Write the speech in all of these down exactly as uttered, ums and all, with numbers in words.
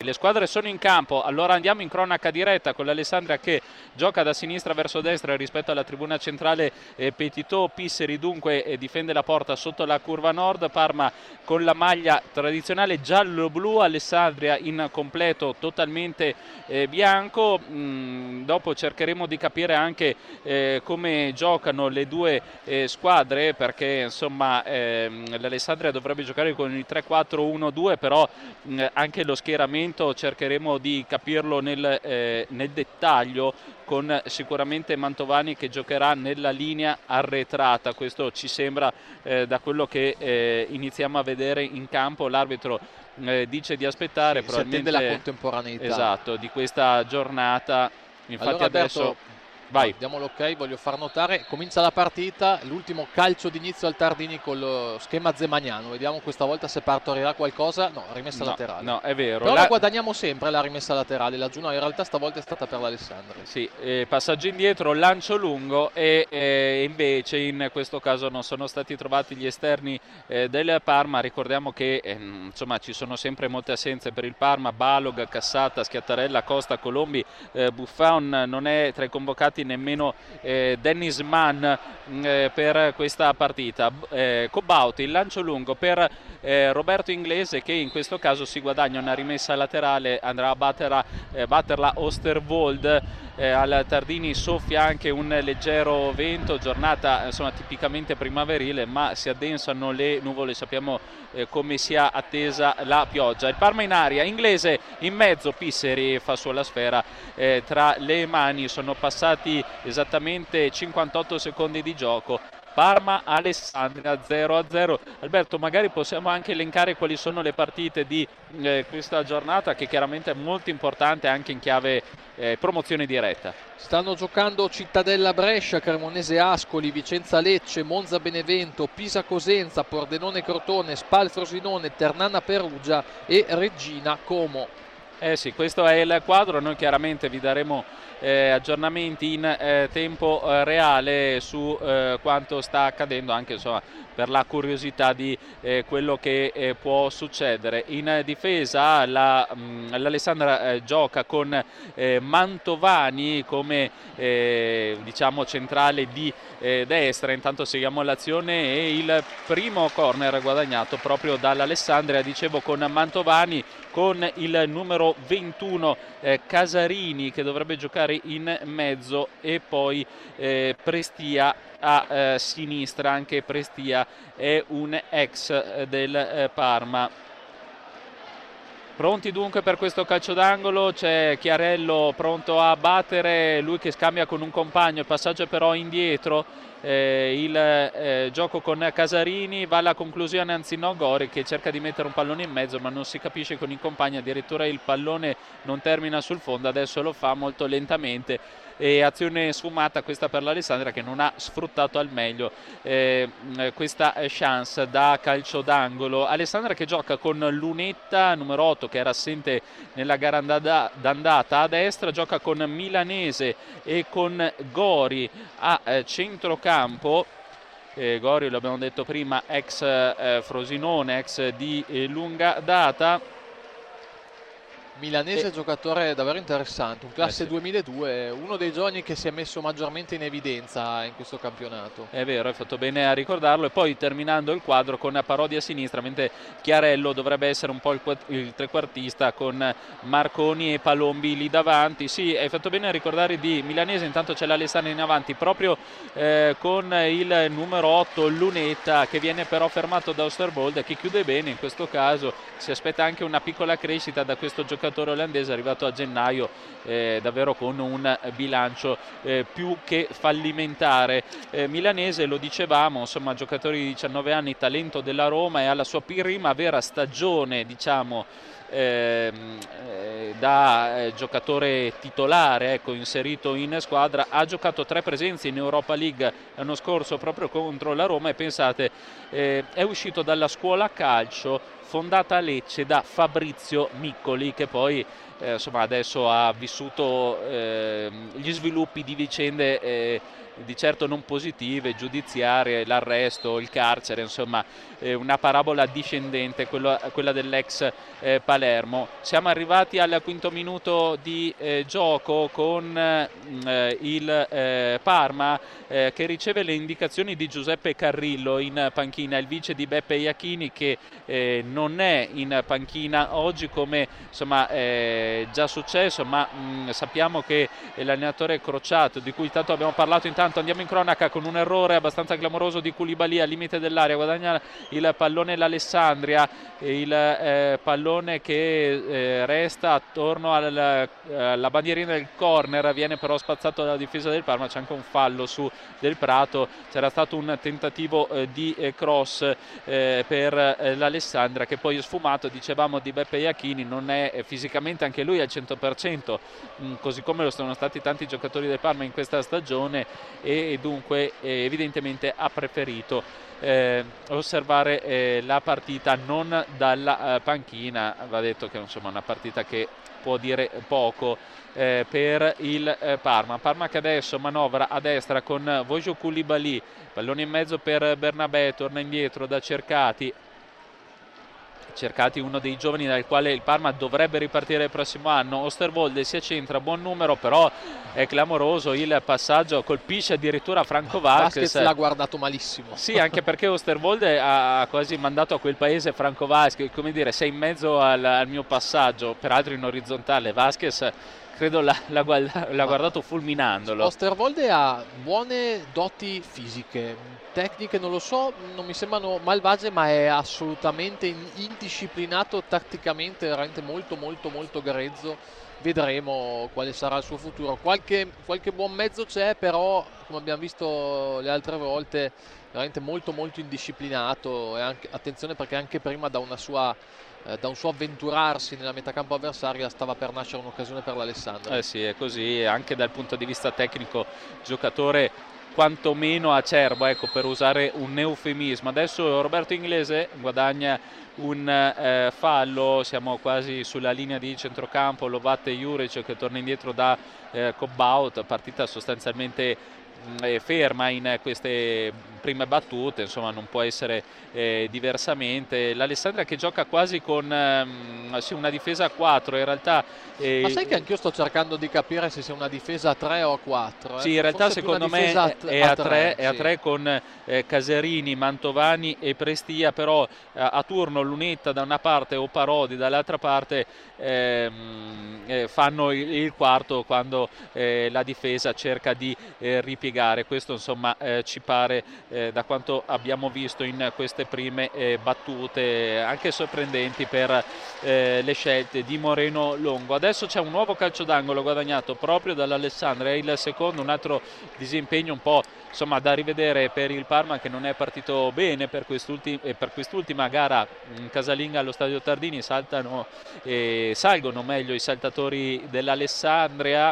le squadre sono in campo, allora andiamo in cronaca diretta con l'Alessandria che gioca da sinistra verso destra rispetto alla tribuna centrale. eh, Petitò, Pisseri dunque eh, difende la porta sotto la curva nord, Parma con la maglia tradizionale giallo-blu, Alessandria in completo totalmente eh, bianco. Mm, dopo cercheremo di capire anche eh, come giocano le due eh, squadre, perché insomma ehm, l'Alessandria dovrebbe giocare con il tre quattro uno due, però mh, anche lo schieramento cercheremo di capirlo nel, eh, nel dettaglio, con sicuramente Mantovani che giocherà nella linea arretrata. Questo ci sembra eh, da quello che eh, iniziamo a vedere in campo. L'arbitro eh, dice di aspettare, sì, probabilmente si attende la contemporaneità, esatto, di questa giornata. Infatti allora, adesso Alberto, vai. diamo l'ok, voglio far notare, comincia la partita, l'ultimo calcio d'inizio al Tardini con lo schema zemaniano, vediamo questa volta se partorirà qualcosa. No, rimessa no, laterale. No, è vero. Però la... la guadagniamo sempre la rimessa laterale, la Juno in realtà stavolta è stata per l'Alessandria. Sì, eh, passaggio indietro, lancio lungo e eh, invece in questo caso non sono stati trovati gli esterni eh, del Parma. Ricordiamo che eh, insomma ci sono sempre molte assenze per il Parma: Balog, Cassata, Schiattarella, Costa, Colombi, eh, Buffon, non è tra i convocati nemmeno eh, Dennis Mann eh, per questa partita. eh, Cobauti, il lancio lungo per eh, Roberto Inglese, che in questo caso si guadagna una rimessa laterale, andrà a batterla, eh, batterla Osterwold. eh, al Tardini soffia anche un leggero vento, giornata insomma tipicamente primaverile, ma si addensano le nuvole, sappiamo eh, come sia attesa la pioggia. Il Parma in aria, Inglese in mezzo, Pisseri fa sulla sfera eh, tra le mani. Sono passati esattamente cinquantotto secondi di gioco. Parma Alessandria zero a zero. Alberto, magari possiamo anche elencare quali sono le partite di eh, questa giornata, che chiaramente è molto importante anche in chiave eh, promozione diretta. Stanno giocando Cittadella Brescia, Cremonese Ascoli, Vicenza Lecce, Monza Benevento, Pisa Cosenza, Pordenone Crotone, Spal Frosinone, Ternana Perugia e Reggina Como. Eh sì, questo è il quadro. Noi chiaramente vi daremo eh, aggiornamenti in eh, tempo eh, reale su eh, quanto sta accadendo, anche insomma per la curiosità di eh, quello che eh, può succedere. In difesa la, mh, l'Alessandria eh, gioca con eh, Mantovani come eh, diciamo centrale di eh, destra. Intanto seguiamo l'azione e il primo corner guadagnato proprio dall'Alessandria, dicevo, con Mantovani, con il numero ventuno eh, Casarini che dovrebbe giocare in mezzo, e poi eh, Prestia a eh, sinistra. Anche Prestia è un ex eh, del eh, Parma. Pronti dunque per questo calcio d'angolo, c'è Chiarello pronto a battere, lui che scambia con un compagno, il passaggio è però indietro, eh, il eh, gioco con Casarini, va alla conclusione Anzinò Gori che cerca di mettere un pallone in mezzo ma non si capisce con il compagno, addirittura il pallone non termina sul fondo, adesso lo fa molto lentamente. E azione sfumata questa per l'Alessandria, che non ha sfruttato al meglio eh, questa chance da calcio d'angolo. Alessandria che gioca con Lunetta, numero otto, che era assente nella gara d'andata a destra, gioca con Milanese e con Gori a eh, centrocampo. Eh, Gori, lo abbiamo detto prima, ex eh, Frosinone, ex di eh, lunga data. Milanese, e... giocatore davvero interessante, un classe eh sì. duemiladue, uno dei giovani che si è messo maggiormente in evidenza in questo campionato. È vero, hai fatto bene a ricordarlo. E poi terminando il quadro con Parodi a sinistra, mentre Chiarello dovrebbe essere un po' il, il trequartista, con Marconi e Palombi lì davanti. Sì, hai fatto bene a ricordare di Milanese. Intanto c'è l'Alessandria in avanti proprio eh, con il numero otto Lunetta, che viene però fermato da Osterwold, che chiude bene in questo caso. Si aspetta anche una piccola crescita da questo giocatore olandese, arrivato a gennaio eh, davvero con un bilancio eh, più che fallimentare. eh, Milanese, lo dicevamo, insomma, giocatore di diciannove anni, talento della Roma, e alla sua prima vera stagione, diciamo, eh, eh, da eh, giocatore titolare, ecco, inserito in squadra. Ha giocato tre presenze in Europa League l'anno scorso proprio contro la Roma, e pensate, eh, è uscito dalla scuola calcio fondata a Lecce da Fabrizio Miccoli, che poi eh, insomma adesso ha vissuto eh, gli sviluppi di vicende eh, di certo non positive, giudiziarie, l'arresto, il carcere, insomma eh, una parabola discendente, quello, quella dell'ex eh, Palermo. Siamo arrivati al quinto minuto di eh, gioco con eh, il eh, Parma eh, che riceve le indicazioni di Giuseppe Carrillo in panchina, il vice di Beppe Iachini, che eh, non è in panchina oggi come insomma è già successo, ma mh, sappiamo che l'allenatore Crociato, di cui tanto abbiamo parlato, intanto andiamo in cronaca con un errore abbastanza clamoroso di Koulibaly al limite dell'area, guadagna il pallone l'Alessandria, il eh, pallone che eh, resta attorno al, alla bandierina del corner, viene però spazzato dalla difesa del Parma, c'è anche un fallo su Del Prato, c'era stato un tentativo eh, di eh, cross eh, per eh, l'Alessandria che poi è sfumato, dicevamo di Beppe Iachini, non è eh, fisicamente anche lui al cento per cento, mh, così come lo sono stati tanti giocatori del Parma in questa stagione, e dunque eh, evidentemente ha preferito eh, osservare eh, la partita non dalla eh, panchina. Va detto che insomma è una partita che può dire poco eh, per il eh, Parma. Parma che adesso manovra a destra con Vojo Koulibaly, pallone in mezzo per Bernabé, torna indietro da Cercati. Cercati, uno dei giovani dal quale il Parma dovrebbe ripartire il prossimo anno. Osterwolde si accentra, buon numero, però è clamoroso il passaggio, colpisce addirittura Franco Vázquez. Vázquez l'ha guardato malissimo. Sì, anche perché Osterwolde ha quasi mandato a quel paese Franco Vázquez, come dire, sei in mezzo al, al mio passaggio, peraltro in orizzontale. Vázquez credo l'ha, l'ha, guarda, l'ha guardato fulminandolo. Osterwolde ha buone doti fisiche, tecniche non lo so, non mi sembrano malvagie, ma è assolutamente indisciplinato tatticamente, veramente molto molto molto grezzo. Vedremo quale sarà il suo futuro. Qualche, qualche buon mezzo c'è, però come abbiamo visto le altre volte veramente molto molto indisciplinato, e anche, attenzione perché anche prima da una sua Eh, da un suo avventurarsi nella metacampo avversaria stava per nascere un'occasione per l'Alessandria. Eh sì, è così, anche dal punto di vista tecnico, giocatore quantomeno acerbo, ecco, per usare un eufemismo. Adesso Roberto Inglese guadagna un eh, fallo, siamo quasi sulla linea di centrocampo, lo batte Juric che torna indietro da eh, Cobbaut, partita sostanzialmente mh, ferma in queste prime battute, insomma non può essere eh, diversamente. L'Alessandria che gioca quasi con ehm, sì, una difesa a quattro, in realtà eh, ma sai che anch'io sto cercando di capire se sia una difesa a tre o a quattro? Eh? Sì, in realtà Forse secondo me a, è a tre, sì. è a tre con eh, Caserini, Mantovani e Prestia, però eh, a turno Lunetta da una parte o Parodi dall'altra parte ehm, eh, fanno il, il quarto quando eh, la difesa cerca di eh, ripiegare. Questo insomma eh, ci pare eh, da quanto abbiamo visto in queste prime eh, battute, anche sorprendenti per eh, le scelte di Moreno Longo. Adesso c'è un nuovo calcio d'angolo guadagnato proprio dall'Alessandria, è il secondo, un altro disimpegno un po' insomma da rivedere per il Parma, che non è partito bene per quest'ultima, eh, per quest'ultima gara in casalinga allo Stadio Tardini. Saltano eh, salgono meglio i saltatori dell'Alessandria,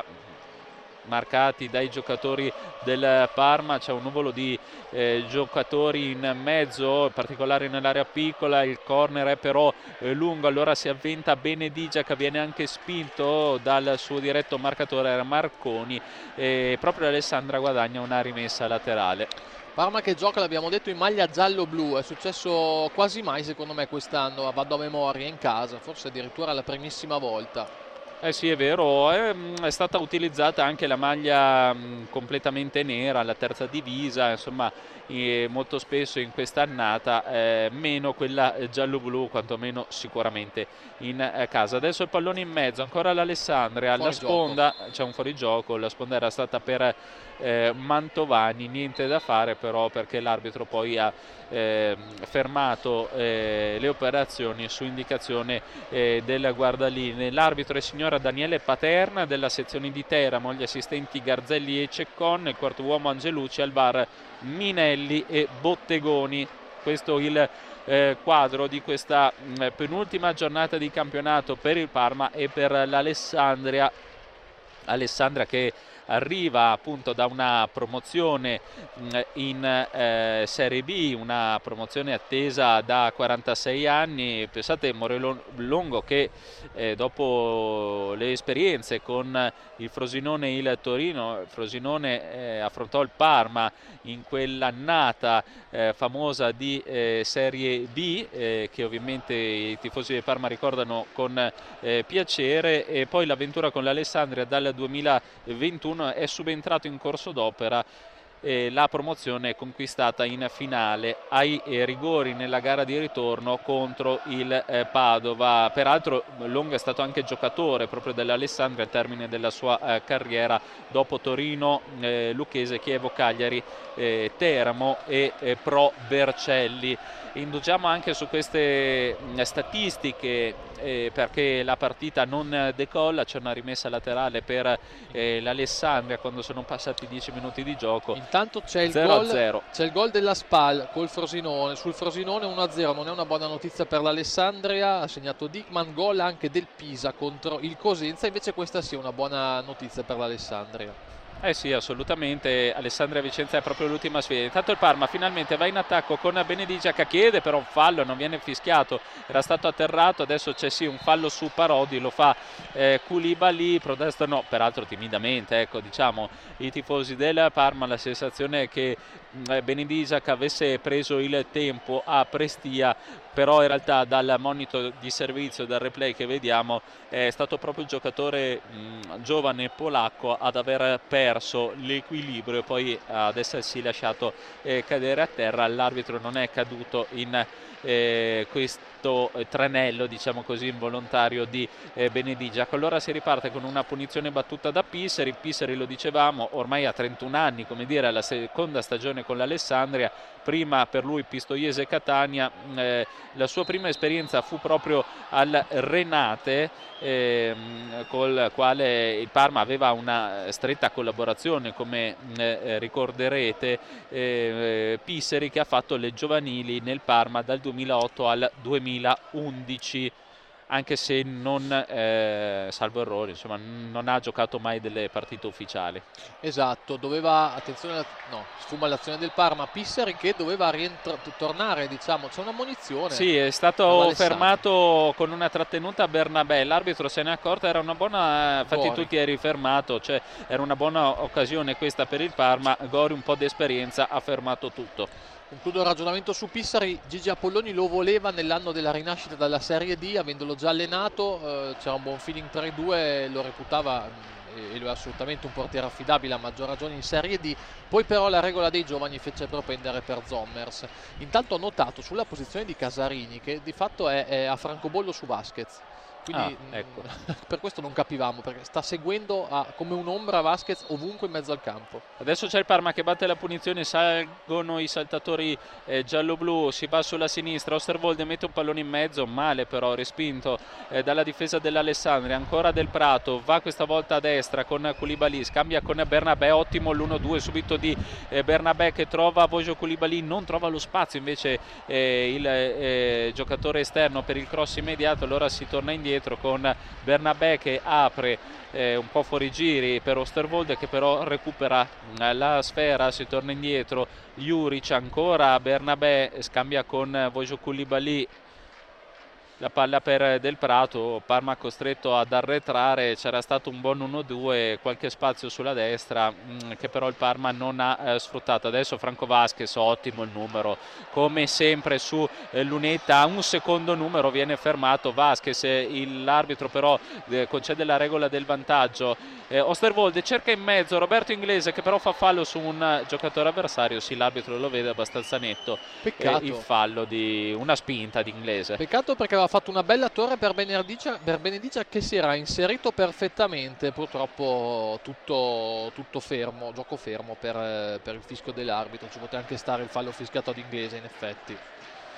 marcati dai giocatori del Parma. C'è un nuvolo di eh, giocatori in mezzo, in particolare nell'area piccola. Il corner è però eh, lungo, allora si avventa Benedigia che viene anche spinto dal suo diretto marcatore era Marconi, e proprio l'Alessandria guadagna una rimessa laterale. Parma che gioca, l'abbiamo detto, in maglia giallo-blu, è successo quasi mai secondo me quest'anno, vado a memoria, in casa, forse addirittura la primissima volta. Eh sì, è vero, è, è stata utilizzata anche la maglia mh, completamente nera, la terza divisa, insomma eh, molto spesso in quest'annata, eh, meno quella giallo-blu, quantomeno sicuramente in eh, casa. Adesso il pallone in mezzo, ancora l'Alessandria, alla sponda c'è un fuorigioco, la sponda era stata per eh, Mantovani, niente da fare però perché l'arbitro poi ha eh, fermato eh, le operazioni su indicazione eh, del guardalinee. L'arbitro è signora Daniele Paterna della sezione di Teramo, gli assistenti Garzelli e Ceccon, il quarto uomo Angelucci, al V A R Minelli e Bottegoni. Questo il eh, quadro di questa mh, penultima giornata di campionato per il Parma e per l'Alessandria. Alessandria che arriva appunto da una promozione in eh, Serie B, una promozione attesa da quarantasei anni. Pensate, Morelongo che eh, dopo le esperienze con il Frosinone e il Torino, il Frosinone eh, affrontò il Parma in quell'annata eh, famosa di eh, Serie B, eh, che ovviamente i tifosi del Parma ricordano con eh, piacere, e poi l'avventura con l'Alessandria dal duemilaventuno è subentrato in corso d'opera. E la promozione è conquistata in finale ai eh, rigori nella gara di ritorno contro il eh, Padova. Peraltro Longo è stato anche giocatore proprio dell'Alessandria al termine della sua eh, carriera, dopo Torino, eh, Lucchese, Chievo, Cagliari, eh, Teramo e eh, Pro Vercelli. Indugiamo anche su queste mh, statistiche eh, perché la partita non decolla. C'è una rimessa laterale per eh, l'Alessandria quando sono passati dieci minuti di gioco. Intanto c'è il zero a gol, zero. c'è il gol della Spal col Frosinone. Sul Frosinone uno a zero, non è una buona notizia per l'Alessandria, ha segnato Dickman. Gol anche del Pisa contro il Cosenza, invece questa sì è una buona notizia per l'Alessandria. Eh sì, assolutamente. Alessandria Vicenza è proprio l'ultima sfida. Intanto il Parma finalmente va in attacco con Benedigia che chiede però un fallo, non viene fischiato, era stato atterrato. Adesso c'è sì un fallo su Parodi, lo fa eh, Koulibaly, protestano peraltro timidamente, ecco, diciamo i tifosi del Parma. La sensazione è che eh, Benedigia avesse preso il tempo a Prestia, però in realtà dal monitor di servizio, dal replay che vediamo, è stato proprio il giocatore mh, giovane polacco ad aver perso l'equilibrio e poi ad essersi lasciato eh, cadere a terra. L'arbitro non è caduto in eh, questo tranello, diciamo così, involontario di eh, Benedigia. Allora si riparte con una punizione battuta da Pisseri. Pisseri, lo dicevamo, ormai ha trentuno anni, come dire, alla seconda stagione con l'Alessandria. Prima per lui Pistoiese Catania, eh, la sua prima esperienza fu proprio al Renate, eh, col quale il Parma aveva una stretta collaborazione, come eh, ricorderete. eh, Pisseri che ha fatto le giovanili nel Parma dal duemilaotto al duemilaundici, anche se non, eh, salvo errori, insomma, non ha giocato mai delle partite ufficiali. Esatto, doveva, attenzione, no, sfuma l'azione del Parma. Pisseri che doveva tornare, diciamo, c'è una munizione. Sì, è stato fermato con una trattenuta a Bernabé, l'arbitro se ne è accorto, era una buona, infatti tu ti eri fermato, cioè era una buona occasione questa per il Parma. Gori, un po' di esperienza, ha fermato tutto. Concludo il ragionamento su Pissari. Gigi Apolloni lo voleva nell'anno della rinascita dalla Serie D, avendolo già allenato, eh, c'era un buon feeling tra i due, lo reputava eh, e lo è assolutamente un portiere affidabile, a maggior ragione in Serie D. Poi però la regola dei giovani fece propendere per Zommers. Intanto ho notato sulla posizione di Casarini che di fatto è, è a francobollo su Vasquez. Quindi ah, ecco. per questo non capivamo, perché sta seguendo a, come un'ombra Vasquez ovunque in mezzo al campo. Adesso c'è il Parma che batte la punizione, salgono i saltatori eh, giallo-blu, si va sulla sinistra, Osterwolde mette un pallone in mezzo, male però, respinto eh, dalla difesa dell'Alessandria. Ancora Del Prato, va questa volta a destra con Koulibaly, scambia con Bernabé, ottimo l'uno due subito di eh, Bernabé che trova Vojo Koulibaly, non trova lo spazio invece eh, il eh, giocatore esterno per il cross immediato. Allora si torna indietro con Bernabé che apre eh, un po' fuori giri per Osterwolde, che però recupera eh, la sfera, si torna indietro. Juric, ancora Bernabé, scambia con Vojo Koulibaly, la palla per Del Prato. Parma costretto ad arretrare, c'era stato un buon uno due, qualche spazio sulla destra mh, che però il Parma non ha eh, sfruttato. Adesso Franco Vasquez, ottimo il numero, come sempre su eh, Lunetta, un secondo numero viene fermato Vasquez, eh, l'arbitro però eh, concede la regola del vantaggio. eh, Osterwolde cerca in mezzo Roberto Inglese che però fa fallo su un giocatore avversario, sì, l'arbitro lo vede abbastanza netto. Peccato. Eh, il fallo di una spinta di Inglese. Peccato perché aveva fatto una bella torre per Benedigia, per Benedigia che si era inserito perfettamente, purtroppo tutto, tutto fermo, gioco fermo per, per il fischio dell'arbitro. Ci poteva anche stare il fallo fischiato ad Inglese in effetti.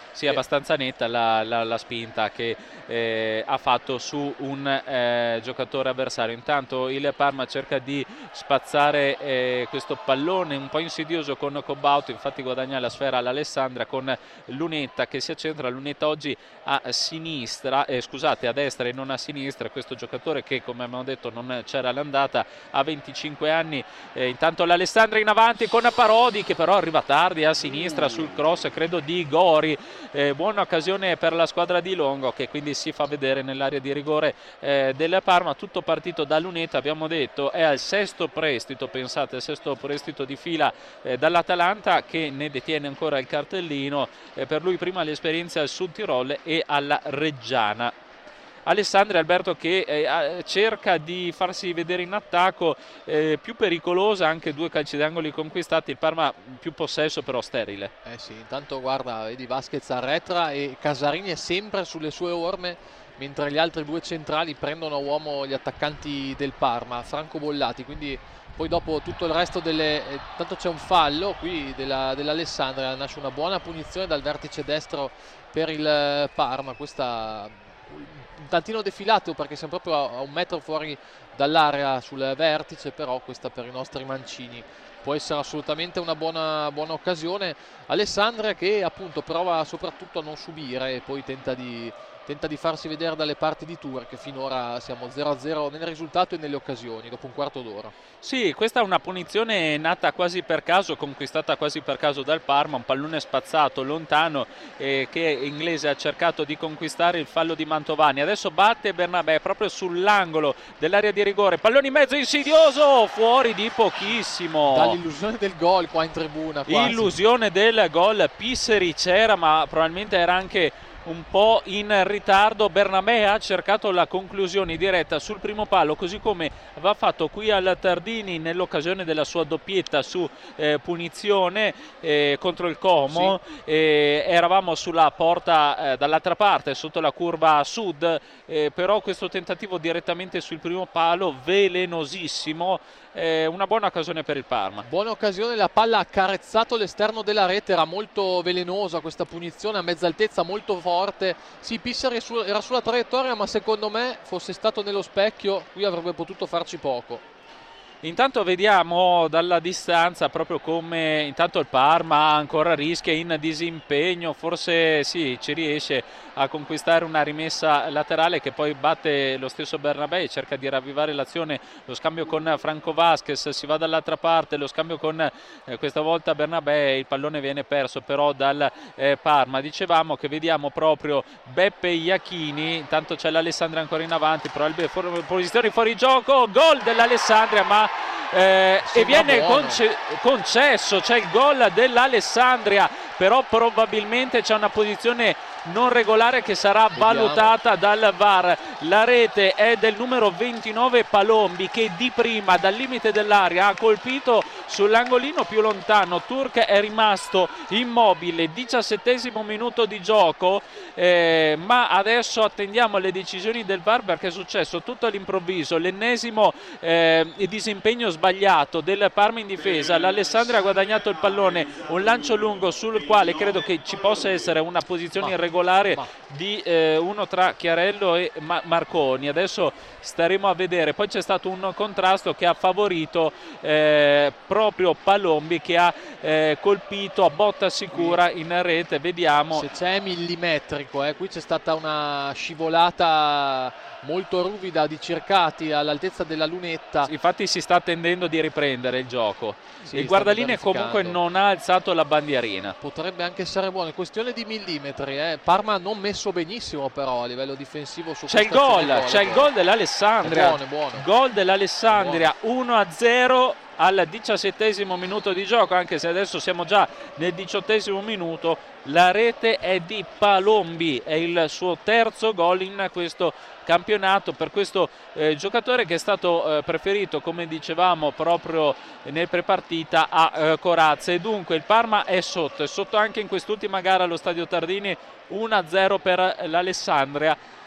sì, abbastanza netta la, la, la spinta che eh, ha fatto su un eh, giocatore avversario. Intanto il Parma cerca di spazzare eh, questo pallone un po' insidioso con Cobauto, infatti guadagna la sfera all'Alessandria con Lunetta che si accentra. Lunetta oggi a sinistra, eh, scusate a destra e non a sinistra, questo giocatore che come abbiamo detto non c'era l'andata, ha venticinque anni. Eh, intanto l'Alessandria in avanti con Parodi che però arriva tardi a sinistra sul cross credo di Gori. Eh, buona occasione per la squadra di Longo che quindi si fa vedere nell'area di rigore eh, del Parma. Tutto partito da Lunetta, abbiamo detto, è al sesto prestito, pensate, il sesto prestito di fila eh, dall'Atalanta che ne detiene ancora il cartellino. Eh, per lui prima l'esperienza al Sud Tirol e alla Reggiana. Alessandria, Alberto, che eh, cerca di farsi vedere in attacco, eh, più pericolosa, anche due calci d'angoli conquistati, il Parma più possesso però sterile. Eh sì, intanto guarda, vedi Vasquez arretra e Casarini è sempre sulle sue orme, mentre gli altri due centrali prendono a uomo gli attaccanti del Parma, Franco Bollati, quindi poi dopo tutto il resto delle... Eh, tanto c'è un fallo qui della, dell'Alessandria, nasce una buona punizione dal vertice destro per il Parma, questa... un tantino defilato perché siamo proprio a un metro fuori dall'area sul vertice, però questa per i nostri mancini può essere assolutamente una buona, buona occasione. Alessandria che appunto prova soprattutto a non subire e poi tenta di, tenta di farsi vedere dalle parti di Tour, che finora siamo zero a zero nel risultato e nelle occasioni dopo un quarto d'ora. Sì, questa è una punizione nata quasi per caso, conquistata quasi per caso dal Parma, un pallone spazzato lontano eh, che Inglese ha cercato di conquistare, il fallo di Mantovani. Adesso batte Bernabé proprio sull'angolo dell'area di rigore, pallone in mezzo insidioso, fuori di pochissimo. Dall'illusione del gol qua in tribuna. Quasi. Illusione del gol, Pisseri c'era ma probabilmente era anche un po' in ritardo. Bernabé ha cercato la conclusione diretta sul primo palo, così come aveva fatto qui al Tardini nell'occasione della sua doppietta su eh, punizione eh, contro il Como. Sì. Eh, eravamo sulla porta eh, dall'altra parte sotto la curva sud, eh, però questo tentativo direttamente sul primo palo velenosissimo. Eh, una buona occasione per il Parma. Buona occasione, la palla ha accarezzato l'esterno della rete, era molto velenosa questa punizione a mezza altezza, molto forte. Sì, Pissari era sulla traiettoria, ma secondo me fosse stato nello specchio qui avrebbe potuto farci poco. Intanto vediamo dalla distanza proprio come intanto il Parma ancora rischia in disimpegno, forse sì, ci riesce a conquistare una rimessa laterale che poi batte lo stesso Bernabé e cerca di ravvivare l'azione. Lo scambio con Franco Vasquez, si va dall'altra parte, lo scambio con eh, questa volta Bernabé, il pallone viene perso però dal eh, Parma. Dicevamo che vediamo proprio Beppe Iachini, intanto c'è l'Alessandria ancora in avanti, probabilmente for- posizioni fuori gioco, gol dell'Alessandria ma Eh, e viene conce- concesso, c'è il gol dell'Alessandria, però probabilmente c'è una posizione non regolare che sarà Vediamo. valutata dal V A R. La rete è del numero ventinove Palombi che di prima dal limite dell'area ha colpito sull'angolino più lontano. Turk è rimasto immobile, diciassettesimo minuto di gioco, eh, ma adesso attendiamo le decisioni del V A R perché è successo tutto all'improvviso, l'ennesimo eh, disimpegno sbagliato del Parma in difesa. L'Alessandria ha guadagnato il pallone, un lancio lungo sul quale credo che ci possa essere una posizione ma, irregolare ma. di eh, uno tra Chiarello e Ma- Marconi. Adesso staremo a vedere. Poi c'è stato un contrasto che ha favorito eh, proprio Palombi che ha eh, colpito a botta sicura in rete. Vediamo se c'è millimetrico, eh. Qui c'è stata una scivolata molto ruvida di Cercati all'altezza della lunetta. Sì, infatti si sta tendendo di riprendere il gioco. Sì, il guardaline comunque non ha alzato la bandierina. Potrebbe anche essere buono, è questione di millimetri. Eh. Parma non messo benissimo però a livello difensivo. Su c'è il gol, c'è il gol dell'Alessandria. Buono, buono. Gol dell'Alessandria, uno a zero al diciassettesimo minuto di gioco, anche se adesso siamo già nel diciottesimo minuto. La rete è di Palombi, è il suo terzo gol in questo campionato per questo eh, giocatore che è stato eh, preferito, come dicevamo, proprio nel prepartita a eh, Corazza. E dunque il Parma è sotto, è sotto anche in quest'ultima gara allo Stadio Tardini, uno a zero per l'Alessandria.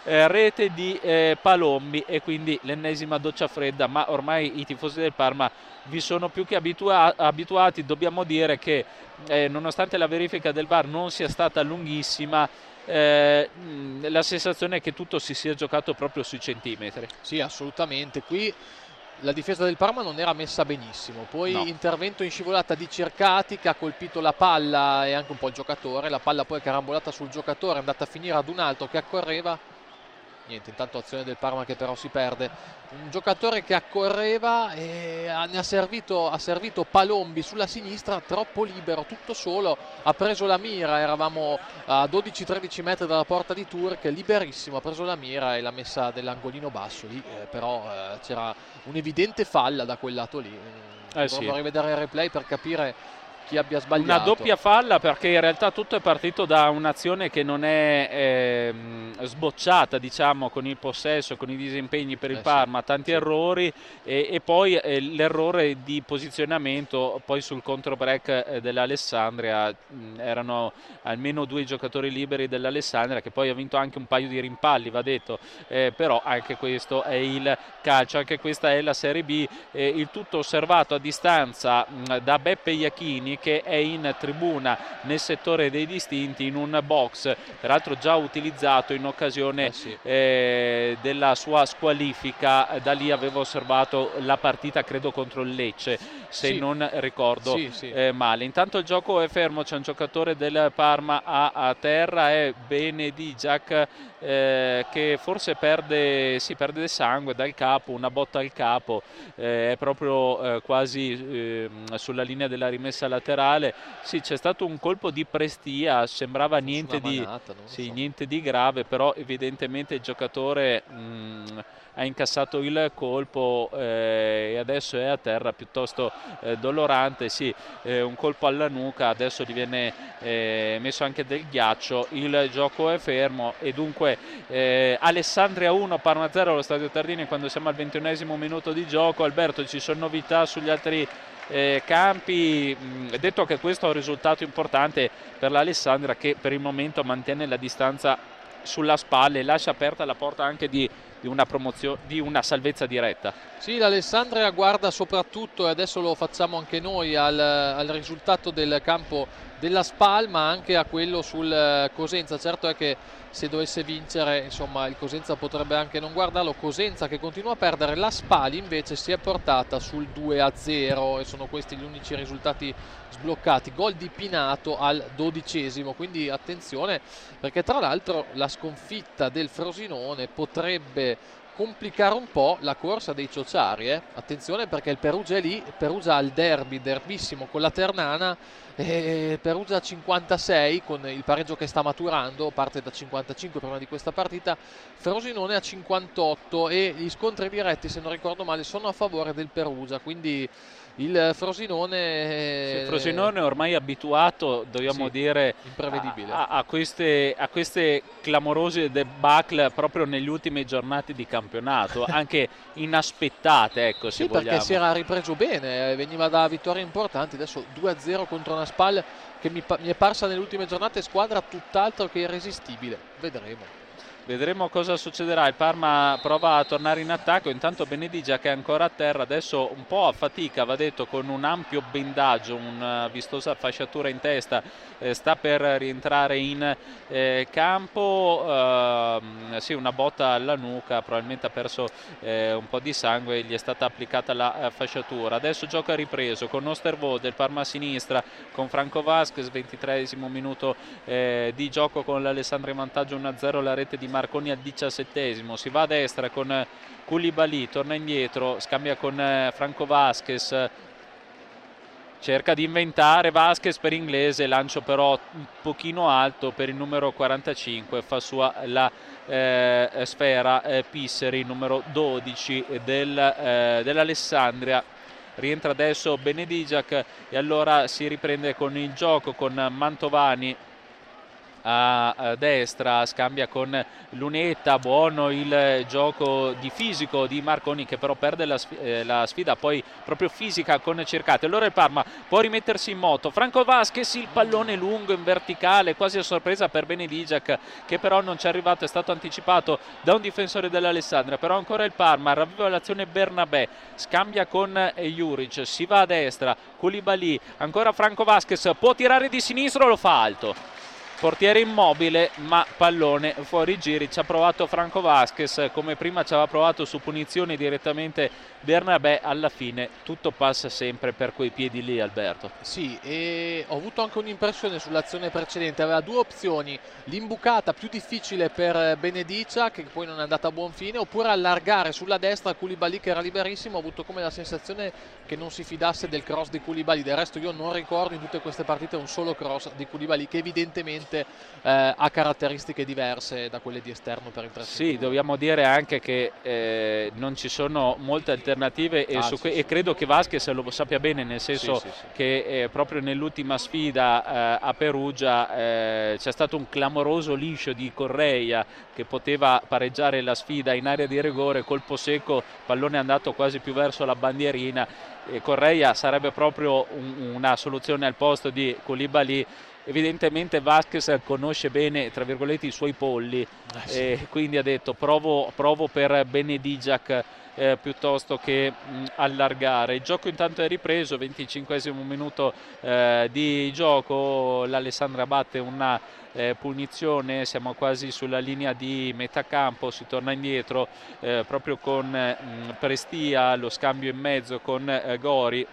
eh, rete di eh, Palombi, e quindi l'ennesima doccia fredda, ma ormai i tifosi del Parma vi sono più che abitua- abituati. Dobbiamo dire che eh, nonostante la verifica del V A R non sia stata lunghissima, eh, la sensazione è che tutto si sia giocato proprio sui centimetri. Sì, assolutamente. Qui la difesa del Parma non era messa benissimo, poi No. intervento in scivolata di Cercati che ha colpito la palla e anche un po' il giocatore, la palla poi è carambolata sul giocatore, è andata a finire ad un altro che accorreva. Niente, intanto azione del Parma che però si perde. Un giocatore che accorreva e ne ha servito, ha servito Palombi sulla sinistra, troppo libero, tutto solo, ha preso la mira, eravamo a dodici tredici metri dalla porta di Turk, liberissimo, ha preso la mira e l'ha messa dell'angolino basso lì, eh, però eh, c'era un'evidente falla da quel lato lì. Eh Dovrò sì. rivedere il replay per capire chi abbia sbagliato. Una doppia falla, perché in realtà tutto è partito da un'azione che non è eh, sbocciata, diciamo, con il possesso, con i disimpegni per il Eh Parma, sì, tanti sì. errori e, e poi eh, l'errore di posizionamento poi sul controbreak eh, dell'Alessandria. Mh, erano almeno due giocatori liberi dell'Alessandria, che poi ha vinto anche un paio di rimpalli, va detto, eh, però anche questo è il calcio, anche questa è la Serie B. Eh, il tutto osservato a distanza mh, da Beppe Iachini, che è in tribuna nel settore dei distinti, in un box peraltro già utilizzato in occasione Eh sì. eh, della sua squalifica. Da lì avevo osservato la partita, credo contro il Lecce, se Sì. non ricordo Sì, sì. eh, male. Intanto il gioco è fermo, c'è un giocatore del Parma a, a terra, è Benedigiac, eh, che forse perde, sì, perde del sangue dal capo, una botta al capo, eh, è proprio eh, quasi eh, sulla linea della rimessa laterale. Sì, c'è stato un colpo di prestia, sembrava Forse niente una di, manata, non lo sì, so. niente di grave, però evidentemente il giocatore mh, ha incassato il colpo eh, e adesso è a terra, piuttosto eh, dolorante. Sì, eh, un colpo alla nuca, adesso gli viene eh, messo anche del ghiaccio. Il gioco è fermo e dunque eh, Alessandria uno, Parma zero allo Stadio Tardini quando siamo al ventunesimo minuto di gioco. Alberto, ci sono novità sugli altri Eh, campi? Mh, detto che questo è un risultato importante per l'Alessandria, che per il momento mantiene la distanza sulla spalla e lascia aperta la porta anche di, di una promozione, di una salvezza diretta. Sì, l'Alessandria guarda soprattutto, e adesso lo facciamo anche noi, al, al risultato del campo della Spal, ma anche a quello sul Cosenza. Certo è che se dovesse vincere, insomma, il Cosenza potrebbe anche non guardarlo. Cosenza che continua a perdere, la Spal invece si è portata sul due a zero e sono questi gli unici risultati sbloccati. Gol di Pinato al dodicesimo, quindi attenzione, perché tra l'altro la sconfitta del Frosinone potrebbe complicare un po' la corsa dei ciociari, eh? Attenzione, perché il Perugia è lì, il Perugia ha il derby, derbissimo con la Ternana, e Perugia a cinquantasei con il pareggio che sta maturando, parte da cinquantacinque prima di questa partita, Frosinone a cinquantotto e gli scontri diretti, se non ricordo male, sono a favore del Perugia, quindi il Frosinone... Il Frosinone è ormai abituato, dobbiamo sì, dire, imprevedibile. A, a, queste, a queste clamorose debacle proprio negli ultimi giornati di campionato, anche inaspettate, ecco, se sì, vogliamo. Perché si era ripreso bene, veniva da vittorie importanti, adesso due a zero contro una Spal che mi, mi è parsa nelle ultime giornate squadra tutt'altro che irresistibile, vedremo. Vedremo cosa succederà. Il Parma prova a tornare in attacco, intanto Benedigia che è ancora a terra, adesso un po' a fatica, va detto, con un ampio bendaggio, una vistosa fasciatura in testa, eh, sta per rientrare in eh, campo. Uh, sì, una botta alla nuca, probabilmente ha perso eh, un po' di sangue, gli è stata applicata la uh, fasciatura. Adesso gioca ripreso con Osterwolde, il Parma a sinistra, con Franco Vasquez, ventitreesimo minuto eh, di gioco con l'Alessandria in vantaggio uno a zero, la rete di Marconi al diciassettesimo. Si va a destra con Koulibaly, torna indietro, scambia con Franco Vasquez, cerca di inventare Vasquez per Inglese, lancio però un pochino alto per il numero quarantacinque, fa sua la eh, sfera eh, Pisseri, numero dodici del, eh, dell'Alessandria. Rientra adesso Benedigiac e allora si riprende con il gioco con Mantovani a destra, scambia con Lunetta, buono il gioco di fisico di Marconi che però perde la, sfida, eh, la sfida poi proprio fisica con Cercati. Allora il Parma può rimettersi in moto, Franco Vasquez, il pallone lungo in verticale, quasi a sorpresa per Benedigiac che però non ci è arrivato, è stato anticipato da un difensore dell'Alessandria, però ancora il Parma, ravviva l'azione Bernabé, scambia con Juric, si va a destra, Koulibaly, ancora Franco Vasquez, può tirare di sinistro, lo fa alto. Portiere immobile, ma pallone fuori giri. Ci ha provato Franco Vasquez, come prima ci aveva provato su punizioni direttamente Bernabé. Alla fine tutto passa sempre per quei piedi lì, Alberto. Sì, e ho avuto anche un'impressione sull'azione precedente. Aveva due opzioni: l'imbucata più difficile per Benedicia, che poi non è andata a buon fine, oppure allargare sulla destra Koulibaly che era liberissimo. Ho avuto come la sensazione che non si fidasse del cross di Koulibaly. Del resto io non ricordo in tutte queste partite un solo cross di Koulibaly, che evidentemente Eh, ha caratteristiche diverse da quelle di esterno per il pressing. Sì, dobbiamo dire anche che eh, non ci sono molte alternative e, ah, su sì, que- sì. e credo che Vasquez lo sappia bene, nel senso sì, sì, sì. che eh, proprio nell'ultima sfida eh, a Perugia eh, c'è stato un clamoroso liscio di Correia che poteva pareggiare la sfida in area di rigore, colpo secco, pallone andato quasi più verso la bandierina, e Correia sarebbe proprio un- una soluzione al posto di Koulibaly. Evidentemente Vasquez conosce bene, tra virgolette, i suoi polli, eh, sì. e quindi ha detto provo, provo per Benedigiac eh, piuttosto che mh, allargare. Il gioco intanto è ripreso, venticinquesimo minuto eh, di gioco, l'Alessandria batte una eh, punizione, siamo quasi sulla linea di metà campo, si torna indietro eh, proprio con mh, Prestia, lo scambio in mezzo con eh, Gori.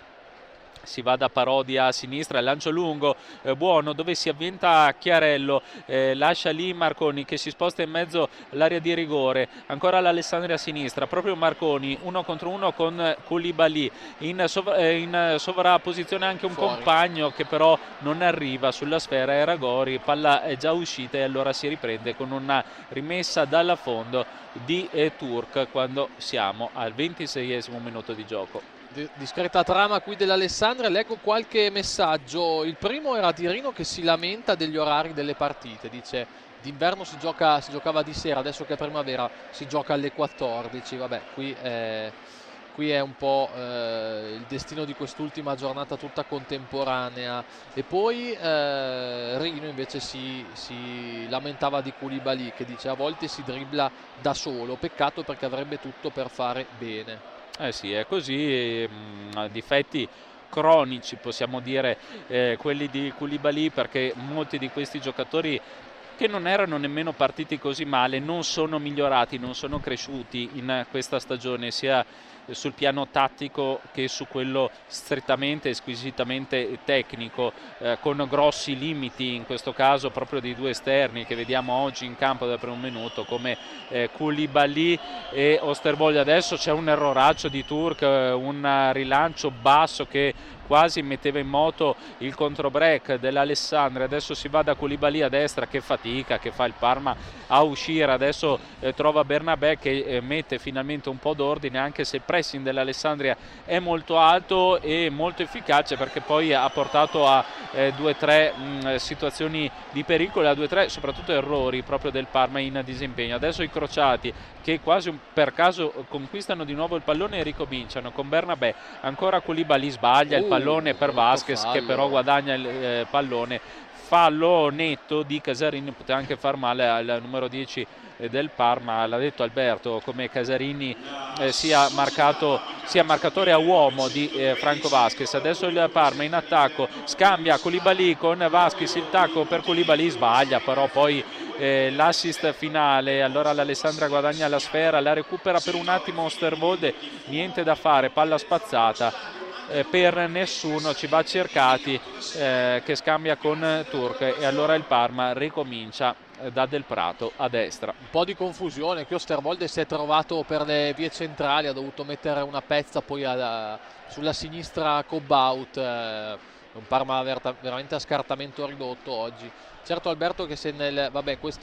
Si va da Parodi a sinistra, il lancio lungo, eh, buono, dove si avventa Chiarello, eh, lascia lì Marconi che si sposta in mezzo all'area di rigore, ancora l'Alessandria a sinistra, proprio Marconi, uno contro uno con Koulibaly, in, sov- eh, in sovrapposizione anche un Fuori. compagno che però non arriva sulla sfera, era Gori, palla è già uscita e allora si riprende con una rimessa dalla fondo di eh, Turk quando siamo al ventiseiesimo minuto di gioco. Discreta trama qui dell'Alessandria, leggo qualche messaggio. Il primo era di Rino che si lamenta degli orari delle partite, dice d'inverno si, gioca, si giocava di sera, adesso che è primavera si gioca alle quattordici. Vabbè, qui è, qui è un po' eh, il destino di quest'ultima giornata tutta contemporanea. E poi eh, Rino invece si, si lamentava di Koulibaly che dice a volte si dribbla da solo, peccato perché avrebbe tutto per fare bene. Eh sì, è così, mh, difetti cronici possiamo dire eh, quelli di Koulibaly, perché molti di questi giocatori che non erano nemmeno partiti così male non sono migliorati, non sono cresciuti in questa stagione, sia sul piano tattico che su quello strettamente, squisitamente tecnico, eh, con grossi limiti in questo caso proprio dei due esterni che vediamo oggi in campo dal primo minuto come eh, Koulibaly e Osterwolde. Adesso c'è un erroraccio di Turk, un rilancio basso che quasi metteva in moto il controbreak dell'Alessandria. Adesso si va da Koulibaly a destra, che fatica che fa il Parma a uscire. Adesso eh, trova Bernabé che eh, mette finalmente un po' d'ordine, anche se il pressing dell'Alessandria è molto alto e molto efficace, perché poi ha portato a eh, due o tre situazioni di pericolo, a due o tre soprattutto errori proprio del Parma in disimpegno. Adesso i crociati che quasi per caso conquistano di nuovo il pallone e ricominciano con Bernabé, ancora Koulibaly sbaglia uh, il pallone per Vasquez fallo. Che però guadagna il eh, pallone, fallo netto di Casarini, poteva anche far male al numero dieci del Parma. L'ha detto Alberto come Casarini eh, sia marcato sia marcatore a uomo di eh, Franco Vasquez. Adesso il Parma in attacco, scambia Koulibaly con Vasquez, il tacco per Koulibaly, sbaglia però poi eh, l'assist finale. Allora l'Alessandria guadagna la sfera, la recupera per un attimo Osterwolde, niente da fare, palla spazzata Eh, per nessuno, ci va Cercati eh, che scambia con Turk e allora il Parma ricomincia eh, da Del Prato a destra. Un po' di confusione, qui Osterwolde si è trovato per le vie centrali, ha dovuto mettere una pezza poi alla, sulla sinistra Cobbaut, eh, un Parma veramente a scartamento ridotto oggi. Certo Alberto che se nel, vabbè questo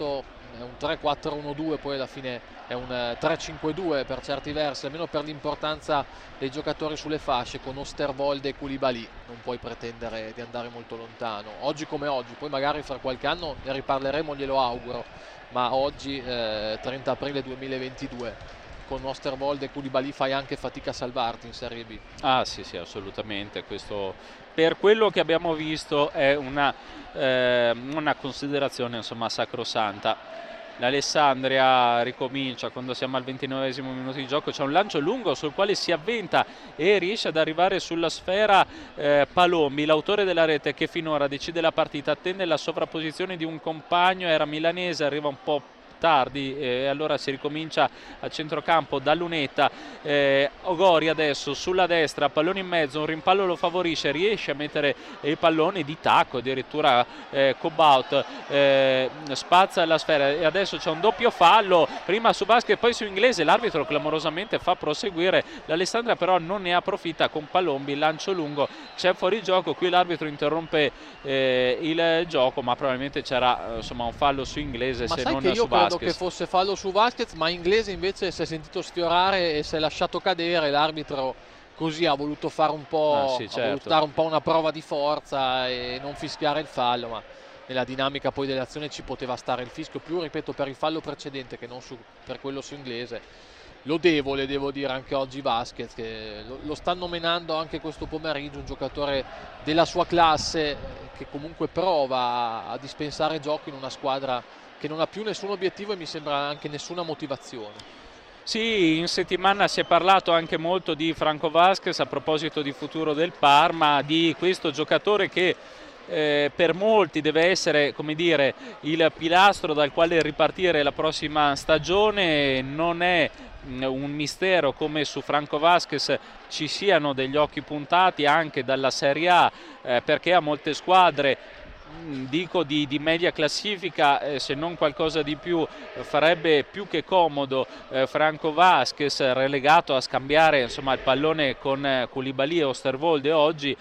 è un tre quattro uno due, poi alla fine è un tre cinque due per certi versi, almeno per l'importanza dei giocatori sulle fasce, con Osterwolde e Koulibaly non puoi pretendere di andare molto lontano, oggi come oggi. Poi magari fra qualche anno ne riparleremo, glielo auguro, ma oggi eh, trenta aprile duemilaventidue con Osterwolde e Koulibaly fai anche fatica a salvarti in Serie B. Ah sì sì, assolutamente, questo per quello che abbiamo visto è una, eh, una considerazione insomma sacrosanta. L'Alessandria ricomincia quando siamo al ventinovesimo minuto di gioco, c'è un lancio lungo sul quale si avventa e riesce ad arrivare sulla sfera eh, Palombi, l'autore della rete, che finora decide la partita, attende la sovrapposizione di un compagno, era milanese, arriva un po' tardi e eh, allora si ricomincia a centrocampo da Lunetta. eh, Ogori adesso sulla destra, pallone in mezzo, un rimpallo lo favorisce, riesce a mettere il pallone di tacco, addirittura eh, Cobaut eh, spazza la sfera e adesso c'è un doppio fallo, prima su Basket e poi su Inglese, l'arbitro clamorosamente fa proseguire, l'Alessandria però non ne approfitta con Palombi, lancio lungo, c'è fuori gioco, qui l'arbitro interrompe eh, il gioco, ma probabilmente c'era insomma un fallo su Inglese, ma se sai non che io su credo Vasquez. che fosse fallo su Vasquez, ma Inglese invece si è sentito sfiorare e si è lasciato cadere, l'arbitro così ha voluto fare un po', ah, sì, certo. ha voluto dare un po' una prova di forza e non fischiare il fallo, ma nella dinamica poi dell'azione ci poteva stare il fischio, più ripeto per il fallo precedente che non su, per quello su Inglese. Lodevole devo dire anche oggi Vasquez, che lo, lo stanno menando anche questo pomeriggio, un giocatore della sua classe che comunque prova a, a dispensare gioco in una squadra che non ha più nessun obiettivo e mi sembra anche nessuna motivazione. Sì, in settimana si è parlato anche molto di Franco Vasquez a proposito di futuro del Parma, di questo giocatore che eh, per molti deve essere, come dire, il pilastro dal quale ripartire la prossima stagione. Non è un mistero come su Franco Vasquez ci siano degli occhi puntati anche dalla Serie A, eh, perché a molte squadre dico di, di media classifica, eh, se non qualcosa di più, eh, farebbe più che comodo eh, Franco Vasquez relegato a scambiare insomma il pallone con eh, Koulibaly e Osterwolde oggi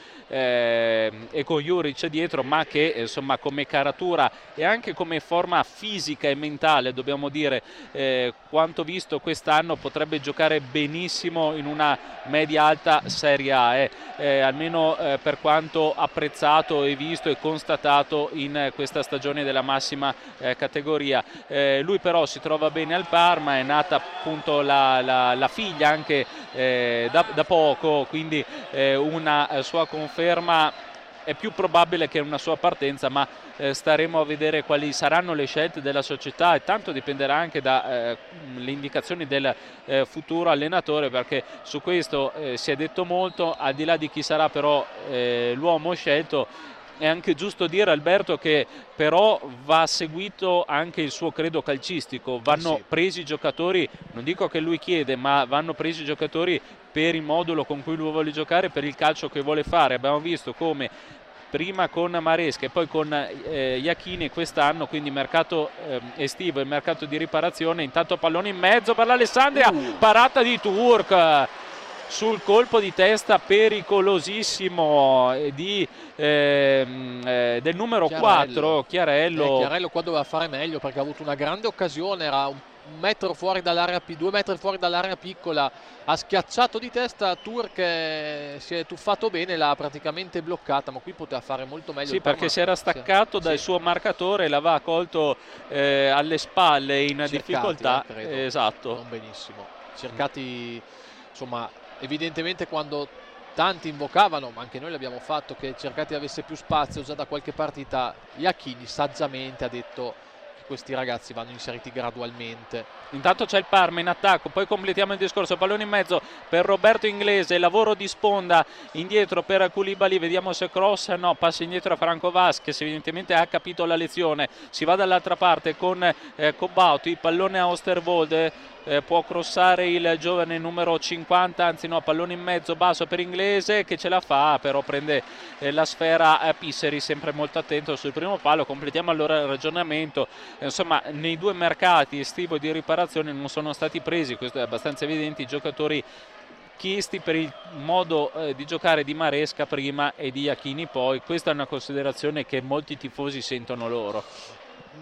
eh, e con Juric dietro, ma che insomma come caratura e anche come forma fisica e mentale, dobbiamo dire, eh, quanto visto quest'anno, potrebbe giocare benissimo in una media alta Serie A, eh, eh, almeno eh, per quanto apprezzato e visto e constatato in questa stagione della massima eh, categoria. Eh, lui però si trova bene al Parma, è nata appunto la, la, la figlia anche eh, da, da poco, quindi eh, una eh, sua conferma è più probabile che una sua partenza, ma eh, staremo a vedere quali saranno le scelte della società e tanto dipenderà anche dalle eh, indicazioni del eh, futuro allenatore, perché su questo eh, si è detto molto. Al di là di chi sarà però eh, l'uomo scelto, è anche giusto dire, Alberto, che però va seguito anche il suo credo calcistico, vanno sì. presi i giocatori, non dico che lui chiede, ma vanno presi i giocatori per il modulo con cui lui vuole giocare, per il calcio che vuole fare. Abbiamo visto come prima con Maresca e poi con eh, Iachini quest'anno, quindi mercato eh, estivo e mercato di riparazione. Intanto pallone in mezzo per l'Alessandria, uh. parata di Turk sul colpo di testa pericolosissimo di, eh, eh, del numero Chiarello. quattro Chiarello. Eh, Chiarello qua doveva fare meglio perché ha avuto una grande occasione, era un metro fuori dall'area, due metri fuori dall'area piccola, ha schiacciato di testa Turk, eh, si è tuffato bene, l'ha praticamente bloccata, ma qui poteva fare molto meglio. Sì, perché si era staccato sì. dal sì. suo marcatore, l'aveva colto eh, alle spalle in Cercati, difficoltà. Eh, esatto. Non benissimo. Cercati, insomma, evidentemente quando tanti invocavano, ma anche noi l'abbiamo fatto, che Cercati avesse più spazio già da qualche partita, Iachini saggiamente ha detto che questi ragazzi vanno inseriti gradualmente. Intanto c'è il Parma in attacco, poi completiamo il discorso, pallone in mezzo per Roberto Inglese, lavoro di sponda indietro per Koulibaly, vediamo se cross, no, passa indietro a Franco Vasquez, evidentemente ha capito la lezione, si va dall'altra parte con eh, Cobaut, il pallone a Osterwolde, eh, può crossare il giovane numero cinquanta, anzi no, pallone in mezzo basso per Inglese che ce la fa, però prende eh, la sfera a Pisseri, sempre molto attento sul primo palo. Completiamo allora il ragionamento, eh, insomma nei due mercati estivo di riparazione non sono stati presi, questo è abbastanza evidente, i giocatori chiesti per il modo eh, di giocare di Maresca prima e di Iachini poi. Questa è una considerazione che molti tifosi sentono loro.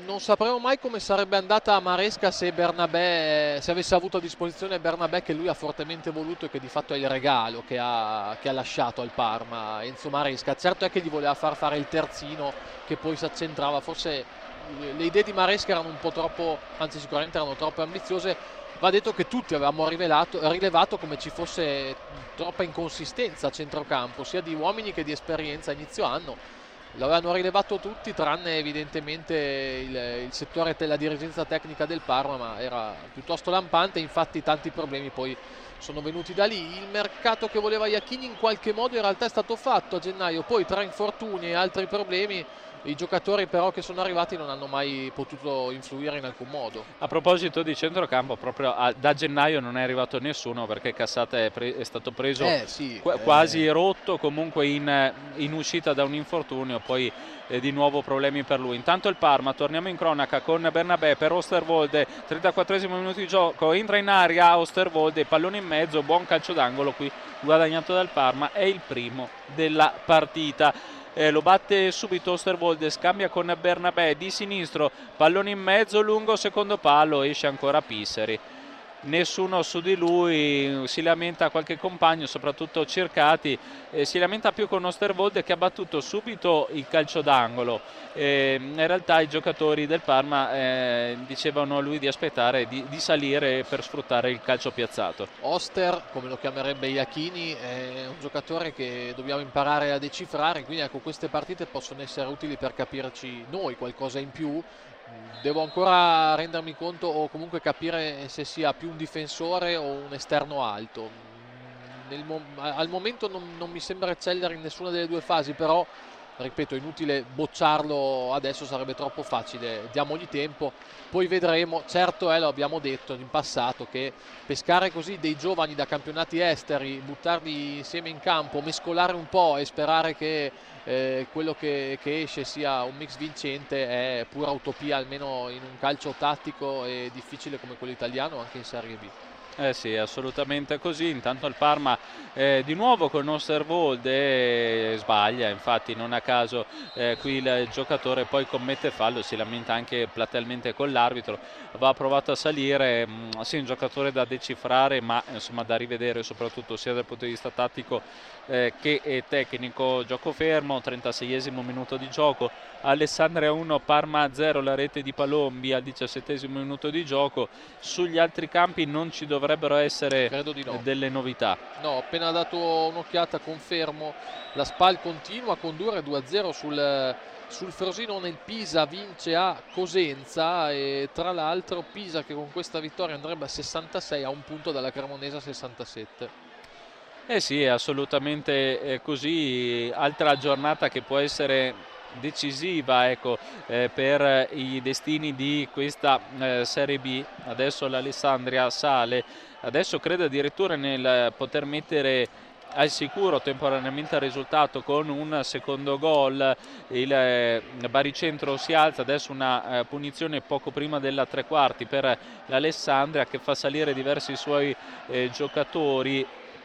non sapremo mai come sarebbe andata a Maresca se Bernabé, se avesse avuto a disposizione Bernabé, che lui ha fortemente voluto e che di fatto è il regalo che ha, che ha lasciato al Parma Enzo Maresca. Certo è che gli voleva far fare il terzino che poi si accentrava, forse le idee di Maresca erano un po' troppo, anzi sicuramente erano troppo ambiziose. Va detto che tutti avevamo rivelato, rilevato come ci fosse troppa inconsistenza a centrocampo, sia di uomini che di esperienza a inizio anno. L'avevano rilevato tutti, tranne evidentemente il, il settore della dirigenza tecnica del Parma, ma era piuttosto lampante. Infatti tanti problemi poi sono venuti da lì. Il mercato che voleva Iachini in qualche modo in realtà è stato fatto a gennaio, poi tra infortuni e altri problemi i giocatori però che sono arrivati non hanno mai potuto influire in alcun modo. A proposito di centrocampo, proprio a, da gennaio non è arrivato nessuno, perché Cassata è, pre, è stato preso eh, sì, qu- eh. quasi rotto, comunque in, in uscita da un infortunio, poi eh, di nuovo problemi per lui. Intanto il Parma, torniamo in cronaca con Bernabé per Osterwolde, trentaquattresimo minuto di gioco, entra in aria Osterwolde, pallone in mezzo, buon calcio d'angolo qui guadagnato dal Parma, è il primo della partita. Eh, lo batte subito Osterwolde, scambia con Bernabé di sinistro, pallone in mezzo, lungo, secondo palo, esce ancora Pisseri. Nessuno su di lui, si lamenta qualche compagno, soprattutto Cercati, eh, si lamenta più con Osterwolde che ha battuto subito il calcio d'angolo. Eh, in realtà i giocatori del Parma eh, dicevano a lui di aspettare, di, di salire per sfruttare il calcio piazzato. Oster, come lo chiamerebbe Iachini, è un giocatore che dobbiamo imparare a decifrare, quindi ecco, queste partite possono essere utili per capirci noi qualcosa in più. Devo ancora rendermi conto o comunque capire se sia più un difensore o un esterno alto. Nel mo- al momento non, non mi sembra eccellere in nessuna delle due fasi, però ripeto, è inutile bocciarlo adesso, sarebbe troppo facile, diamogli tempo, poi vedremo. Certo è, lo abbiamo detto in passato, che pescare così dei giovani da campionati esteri, buttarli insieme in campo, mescolare un po' e sperare che eh, quello che, che esce sia un mix vincente è pura utopia, almeno in un calcio tattico e difficile come quello italiano, anche in Serie B. Eh sì, assolutamente così. Intanto il Parma eh, di nuovo con Osterwolde eh, sbaglia, infatti non a caso eh, qui il giocatore poi commette fallo, si lamenta anche platealmente con l'arbitro, va provato a salire, mh, sì, un giocatore da decifrare, ma insomma da rivedere soprattutto sia dal punto di vista tattico eh, che eh, tecnico. Gioco fermo, trentaseiesimo minuto di gioco, Alessandria uno, Parma zero, la rete di Palombi al diciassettesimo minuto di gioco. Sugli altri campi non ci dovrebbero essere Credo di no. delle novità. No, ho appena dato un'occhiata, confermo, la Spal continua a condurre due a zero sul, sul Frosinone. Il Pisa vince a Cosenza e tra l'altro Pisa che con questa vittoria andrebbe a sessantasei, a un punto dalla Cremonese a sessantasette. Eh sì, è assolutamente così. Altra giornata che può essere decisiva, ecco, eh, per i destini di questa eh, Serie B. Adesso l'Alessandria sale, adesso credo addirittura nel poter mettere al sicuro temporaneamente il risultato con un secondo gol. Il eh, baricentro si alza, adesso una eh, punizione poco prima della tre quarti per l'Alessandria che fa salire diversi suoi eh, giocatori.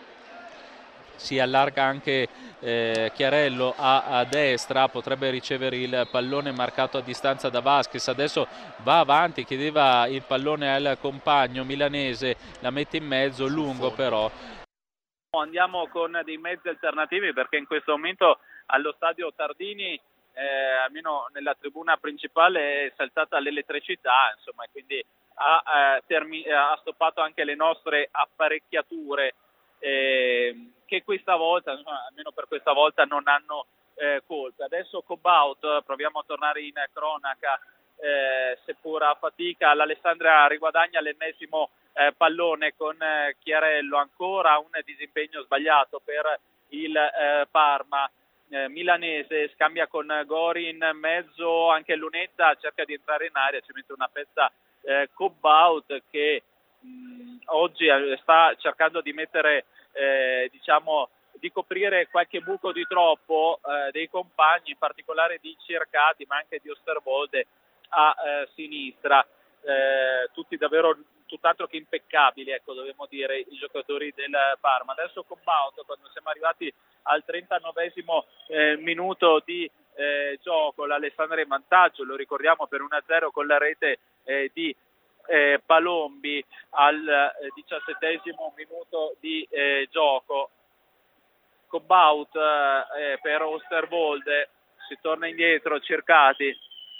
Si allarga anche eh, Chiarello a, a destra, potrebbe ricevere il pallone marcato a distanza da Vasquez, adesso va avanti, chiedeva il pallone al compagno milanese, la mette in mezzo, lungo però. Andiamo con dei mezzi alternativi perché in questo momento allo stadio Tardini, eh, almeno nella tribuna principale, è saltata l'elettricità, insomma, e quindi ha, eh, termi- ha stoppato anche le nostre apparecchiature. Eh, che questa volta, insomma, almeno per questa volta, non hanno eh, colpe. Adesso Cobaut, proviamo a tornare in cronaca, eh, seppur a fatica, l'Alessandria riguadagna l'ennesimo eh, pallone con eh, Chiarello, ancora un disimpegno sbagliato per il eh, Parma. Eh, milanese scambia con Gori in mezzo, anche Lunetta cerca di entrare in area, ci mette una pezza eh, Cobaut che mh, oggi sta cercando di mettere eh, diciamo di coprire qualche buco di troppo eh, dei compagni, in particolare di Cercati ma anche di Osterwolde a eh, sinistra, eh, tutti davvero tutt'altro che impeccabili, ecco, dobbiamo dire, i giocatori del Parma. Adesso Cobaut, quando siamo arrivati al trentanovesimo eh, minuto di eh, gioco, l'Alessandria in vantaggio, lo ricordiamo, per uno a zero con la rete eh, di eh, Palombi al eh, diciassettesimo minuto di eh, gioco. Cobaut eh, per Osterwolde, si torna indietro, Cercati.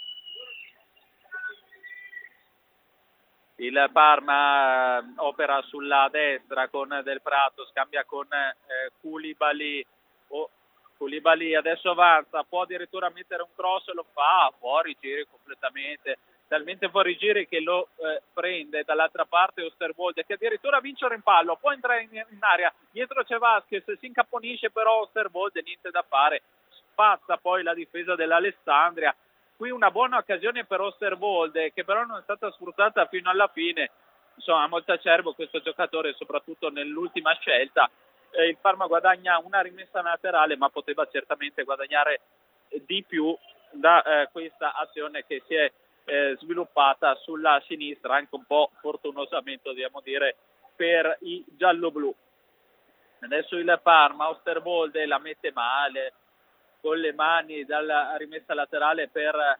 Il Parma eh, opera sulla destra con Del Prato, scambia con eh, Koulibaly. Oh, Koulibaly adesso avanza, può addirittura mettere un cross, lo fa, fuori giri completamente, talmente fuori giri che lo eh, prende dall'altra parte Osterwolde, che addirittura vince il rimpallo, può entrare in, in area, dietro c'è Vasquez, si incapponisce però Osterwolde, niente da fare, spazza poi la difesa dell'Alessandria. Qui una buona occasione per Osterwolde, che però non è stata sfruttata fino alla fine. Insomma, molto acerbo questo giocatore, soprattutto nell'ultima scelta. Eh, il Parma guadagna una rimessa laterale, ma poteva certamente guadagnare di più da eh, questa azione che si è eh, sviluppata sulla sinistra, anche un po' fortunosamente, dobbiamo dire, per i gialloblu. Adesso il Parma, Osterwolde la mette male, con le mani dalla rimessa laterale per,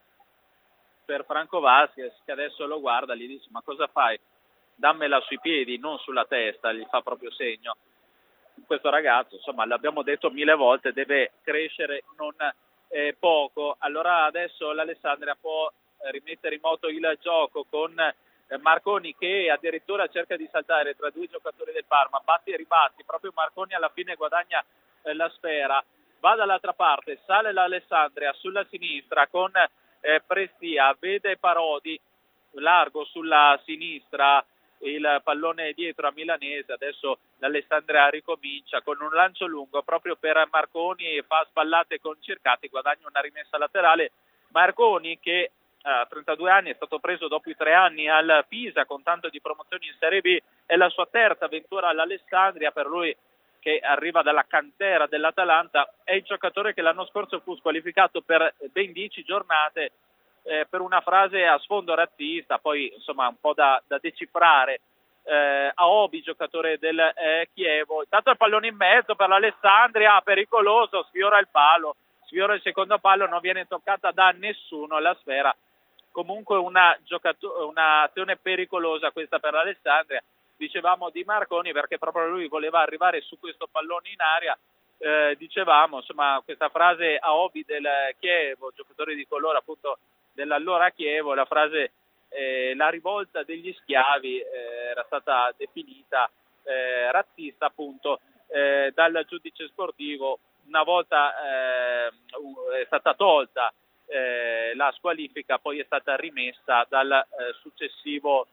per Franco Vasquez, che adesso lo guarda, gli dice: ma cosa fai? Dammela sui piedi, non sulla testa, gli fa proprio segno. Questo ragazzo, insomma, l'abbiamo detto mille volte, deve crescere non eh, poco. Allora adesso l'Alessandria può eh, rimettere in moto il gioco con eh, Marconi, che addirittura cerca di saltare tra due giocatori del Parma, batti e ribatti, proprio Marconi alla fine guadagna eh, la sfera. Va dall'altra parte, sale l'Alessandria sulla sinistra con eh, Prestia, vede Parodi, largo sulla sinistra, il pallone dietro a Milanese. Adesso l'Alessandria ricomincia con un lancio lungo proprio per Marconi, fa spallate con Cercati, guadagna una rimessa laterale. Marconi, che a trentadue anni è stato preso dopo i tre anni al Pisa con tanto di promozioni in Serie B, è la sua terza avventura all'Alessandria. Per lui, che arriva dalla cantera dell'Atalanta, è il giocatore che l'anno scorso fu squalificato per ben dieci giornate eh, per una frase a sfondo razzista, poi insomma un po' da, da decifrare. Eh, Aobi, giocatore del eh, Chievo, intanto il pallone in mezzo per l'Alessandria, pericoloso, sfiora il palo, sfiora il secondo palo, non viene toccata da nessuno la sfera. Comunque una giocato- un'azione pericolosa questa per l'Alessandria. Dicevamo di Marconi perché proprio lui voleva arrivare su questo pallone in aria. Eh, dicevamo, insomma, questa frase a Obi del Chievo, giocatore di colore appunto dell'allora Chievo, la frase eh, la rivolta degli schiavi eh, era stata definita eh, razzista appunto eh, dal giudice sportivo. Una volta eh, è stata tolta eh, la squalifica, poi è stata rimessa dal eh, successivo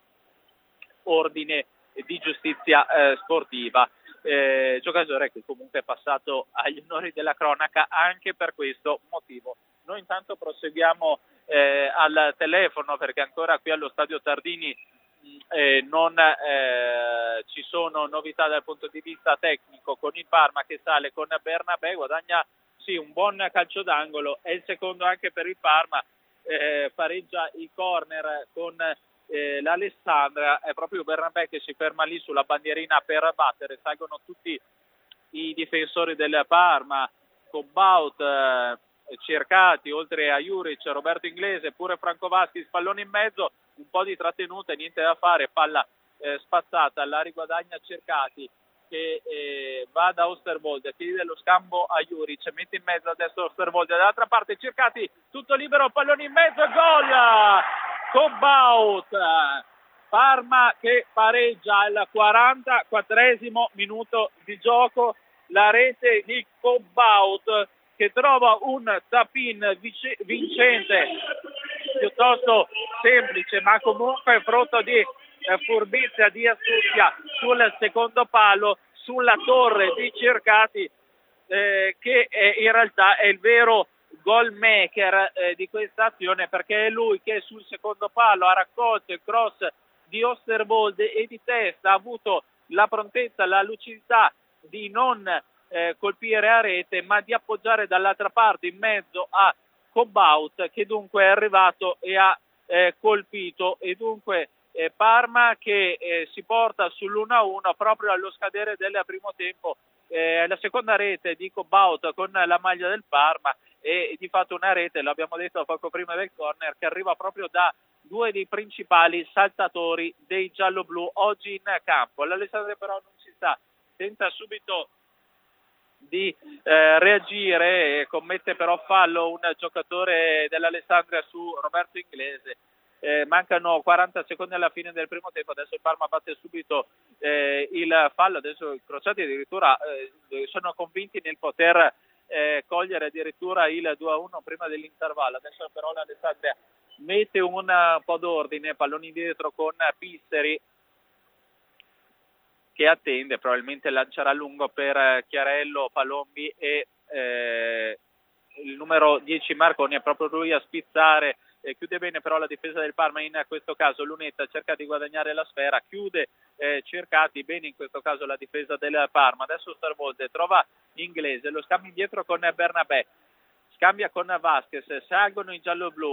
ordine di giustizia eh, sportiva. Eh, giocatore che comunque è passato agli onori della cronaca anche per questo motivo. Noi intanto proseguiamo eh, al telefono, perché ancora qui allo stadio Tardini eh, non eh, ci sono novità dal punto di vista tecnico, con il Parma che sale con Bernabé, guadagna sì un buon calcio d'angolo, è il secondo anche per il Parma, eh, pareggia i corner con Eh, l'Alessandria. È proprio Bernabé che si ferma lì sulla bandierina per battere, salgono tutti i difensori del Parma, Cobaut, eh, Cercati, oltre a Juric, Roberto Inglese, pure Franco Vasquez, pallone in mezzo, un po' di trattenuta, niente da fare, palla eh, spazzata, la riguadagna Cercati, che eh, va da Osterwolde, chiede lo scambio a Juric, mette in mezzo adesso Osterwolde, dall'altra parte Cercati, tutto libero, pallone in mezzo, gol! Cobaut, Parma che pareggia al quarantaquattresimo minuto di gioco, la rete di Cobaut che trova un tap-in vincente piuttosto semplice, ma comunque frutto di eh, furbizia, di astuzia sul secondo palo, sulla torre di Cercati, eh, che è, in realtà è il vero goal maker eh, di questa azione, perché è lui che sul secondo palo ha raccolto il cross di Osterwolde e di testa ha avuto la prontezza, la lucidità di non eh, colpire a rete, ma di appoggiare dall'altra parte in mezzo a Cobaut, che dunque è arrivato e ha eh, colpito, e dunque eh, Parma che eh, si porta sull'uno a uno proprio allo scadere del primo tempo. Eh, la seconda rete di Cobaut con la maglia del Parma e di fatto una rete, l'abbiamo detto poco prima del corner, che arriva proprio da due dei principali saltatori dei gialloblu oggi in campo. L'Alessandria però non si sta, tenta subito di eh, reagire, commette però fallo un giocatore dell'Alessandria su Roberto Inglese. Eh, mancano quaranta secondi alla fine del primo tempo, adesso il Parma batte subito eh, il fallo, adesso i crociati addirittura eh, sono convinti nel poter eh, cogliere addirittura il due a uno prima dell'intervallo. Adesso però l'Alessandria mette un po' d'ordine, palloni dietro con Pisseri che attende, probabilmente lancerà lungo per Chiarello, Palombi e eh, il numero dieci Marconi, è proprio lui a spizzare. Eh, chiude bene però la difesa del Parma, in questo caso Lunetta cerca di guadagnare la sfera, chiude eh, Cercati, bene in questo caso la difesa del Parma. Adesso Starvolde trova Inglese, lo scambia indietro con Bernabé, scambia con Vasquez, salgono i gialloblu,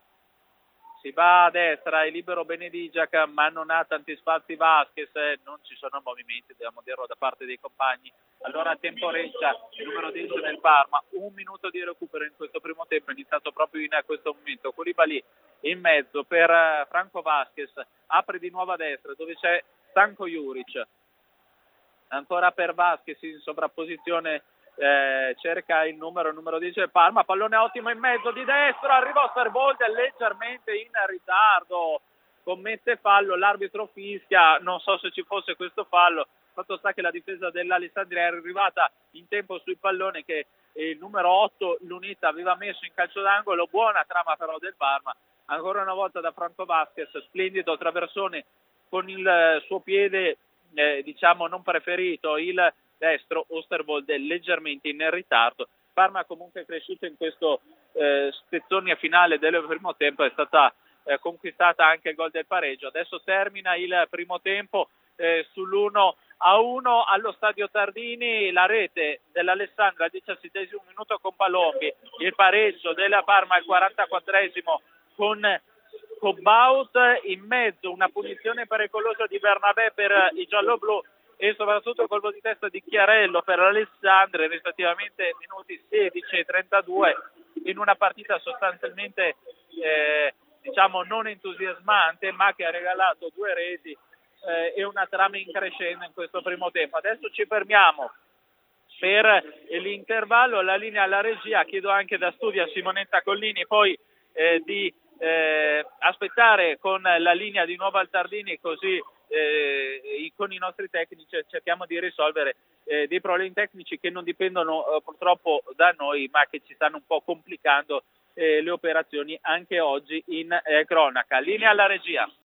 si va a destra, è libero Benedigiac ma non ha tanti spazi Vasquez, non ci sono movimenti, dobbiamo dirlo, da parte dei compagni. Allora temporeggia il numero dieci del Parma, un minuto di recupero in questo primo tempo, è iniziato proprio in questo momento. Koulibaly in mezzo per Franco Vasquez, apre di nuovo a destra dove c'è Stanko Juric, ancora per Vasquez in sovrapposizione. Eh, cerca il numero numero dieci del Parma, pallone ottimo in mezzo di destra, arriva Starbolde leggermente in ritardo, commette fallo, l'arbitro fischia, non so se ci fosse questo fallo, fatto sta che la difesa dell'Alessandria è arrivata in tempo sul pallone che il numero otto Lunetta aveva messo in calcio d'angolo. Buona trama però del Parma, ancora una volta da Franco Vasquez, splendido traversone con il suo piede eh, diciamo non preferito, il destro. Osterwolde leggermente in ritardo. Parma comunque cresciuto in questo eh, spezzone finale del primo tempo, è stata eh, conquistata anche il gol del pareggio. Adesso termina il primo tempo eh, sull'uno a uno allo stadio Tardini, la rete dell'Alessandria al diciassettesimo minuto con Palombi, il pareggio della Parma al quarantaquattresimo con Cobaut, in mezzo una punizione pericolosa di Bernabé per i gialloblu e soprattutto colpo di testa di Chiarello per l'Alessandria, rispettivamente minuti sedici e trentadue, in una partita sostanzialmente eh, diciamo non entusiasmante, ma che ha regalato due reti eh, e una trama in crescendo in questo primo tempo. Adesso ci fermiamo per l'intervallo, la linea alla regia, chiedo anche da studio a Simonetta Collini poi eh, di eh, aspettare con la linea di nuovo al Tardini, così Eh, con i nostri tecnici cerchiamo di risolvere eh, dei problemi tecnici che non dipendono eh, purtroppo da noi, ma che ci stanno un po' complicando eh, le operazioni anche oggi in eh, cronaca. Linea alla regia.